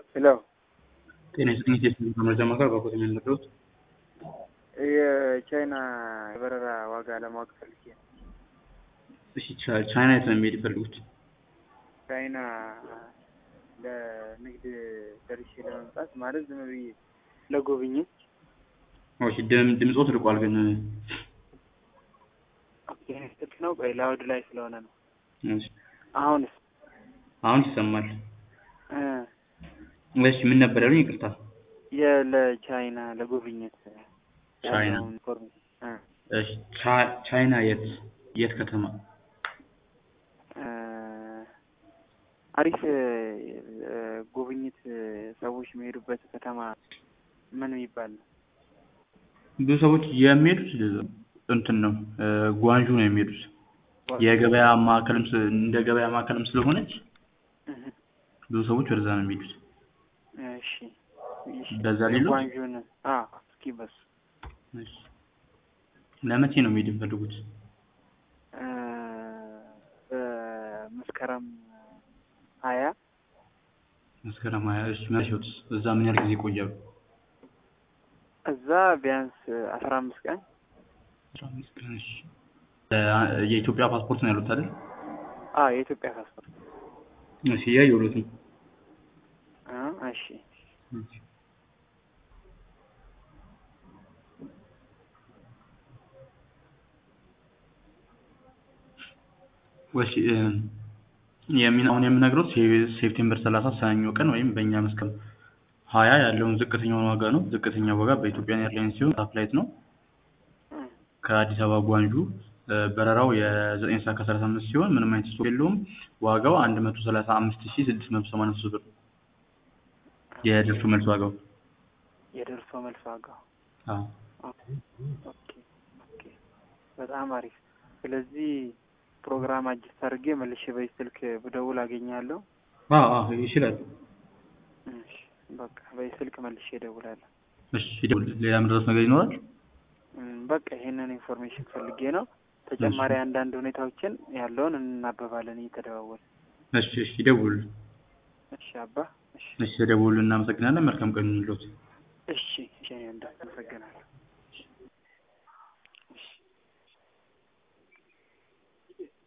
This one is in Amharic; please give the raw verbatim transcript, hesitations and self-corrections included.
ሄሎ ጤና ይስጥልኝ የቴክኒክ መረጃ ማዕከል በኮት የሚመድሩት የቻይና የበረራ ዋጋ ለማወቅ ፈልጌ ነው። እሺ ቻይና የት ነው የሚሄድ ይፈልጉት? ቻይና ለንግድ ደርሼ ለመምጣት ማለት ዝም ብዬ ለጉብኝት። እሺ ድም ድምጾት ርቋል ግን ኦኬ ስልክ ነው ቆይ ላውድ ላይ ስለሆነ ነው። እሺ አሁንስ አሁን ይሰማል። እ እሺ ምን ነበር ያሉኝ? ይቅርታ የለቻይና ለጉብኝት ቻይና ያለውን ኢንፎርሜሽን እ እሺ ቻይና የት የት ከተማ? እ አሪፍ ጉብኝት ሰዎች የሚሄዱበት ከተማ ምን ይባላል? ብዙ ሰዎች የሚሄዱት እንትን ነው ጓንጁ ነው የሚሄዱት። የገበያ ማዕከልም እንደ ገበያ ማዕከልም ስለሆነች ብዙ ሰዎች ወደዛ ነው የሚሄዱት። እሺ በዛ ሌሎች ጓንጁን አ እስኪ በስ እሺ ለመቼ ነው መሄድ የሚፈልጉት? እ በመስከረም ሀያ መስከረም ሀያ እሺ መቼውስ እዛ ምን ያህል ጊዜ ይቆያሉ? እዛ ቢያንስ አስራ አምስት ቀን አስራ አምስት ቀን እሺ የኢትዮጵያ ፓስፖርት ነው ያሉት አይደል? አዎ የኢትዮጵያ ፓስፖርት። እሺ ያየሁት ነው። አ እሺ ወሺ የሚን አሁን የምነግረው ሴፕቴምበር ሰላሳ ሰኞ ቀን ወይም በእኛ መስከረም ሀያ ያለውን ዝቅተኛውን ዋጋ ነው። ዝቅተኛው ዋጋ በኢትዮጵያ ኤርላይንስ ሲሆን ሳተላይት ነው። ከአዲስ አበባ ጓንጁ በረራው የዘጠኝ ሰዓት ከሰላሳ አምስት ሲሆን ምንም አይነት ስቶፕ የለውም። ዋጋው አንድ መቶ ሰላሳ አምስት ሺህ ስድስት መቶ ሰማንያ ሶስት ብር የደርሶ መልስ ዋጋው። የደርሶ መልስ ዋጋው አዎ ኦኬ ኦኬ በጣም አሪፍ። ስለዚህ ፕሮግራም አጅስት አድርጌ መልሼ በዚህ ስልክ ብደውል አገኛለሁ? አዎ አዎ ይችላል። እሺ በቃ በዚህ ስልክ መልሼ እደውላለሁ። እሺ ይደውል። ሌላ ምድረስ ነገር ይኖራል? በቃ ይሄንን ኢንፎርሜሽን ፈልጌ ነው። ተጨማሪ አንዳንድ ሁኔታዎችን ያለውን እናበባለን እየተደዋወልን። እሺ እሺ ይደውል። እሺ አባ እሺ እሺ ደውል። እናመሰግናለን። መልካም ቀን ይሁንልዎት። እሺ እሺ እንዳመሰግናለሁ።